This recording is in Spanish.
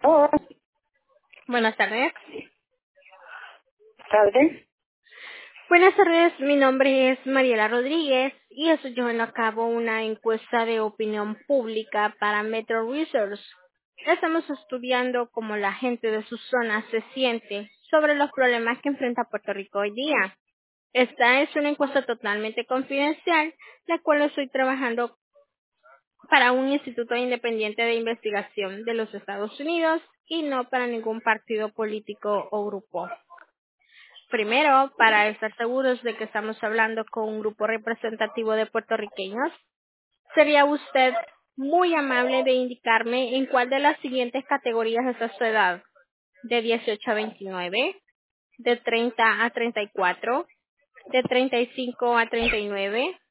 Oh, Buenas tardes. tarde. Buenas tardes, mi nombre es Mariela Rodríguez y estoy llevando a cabo una encuesta de opinión pública para Metro Research. Estamos estudiando cómo la gente de su zona se siente sobre los problemas que enfrenta Puerto Rico hoy día. Esta es una encuesta totalmente confidencial, la cual estoy trabajando para un instituto independiente de investigación de los Estados Unidos y no para ningún partido político o grupo. Primero, para estar seguros de que estamos hablando con un grupo representativo de puertorriqueños, sería usted muy amable de indicarme en cuál de las siguientes categorías está su edad: de 18 a 29, de 30 a 34, de 35 a 39,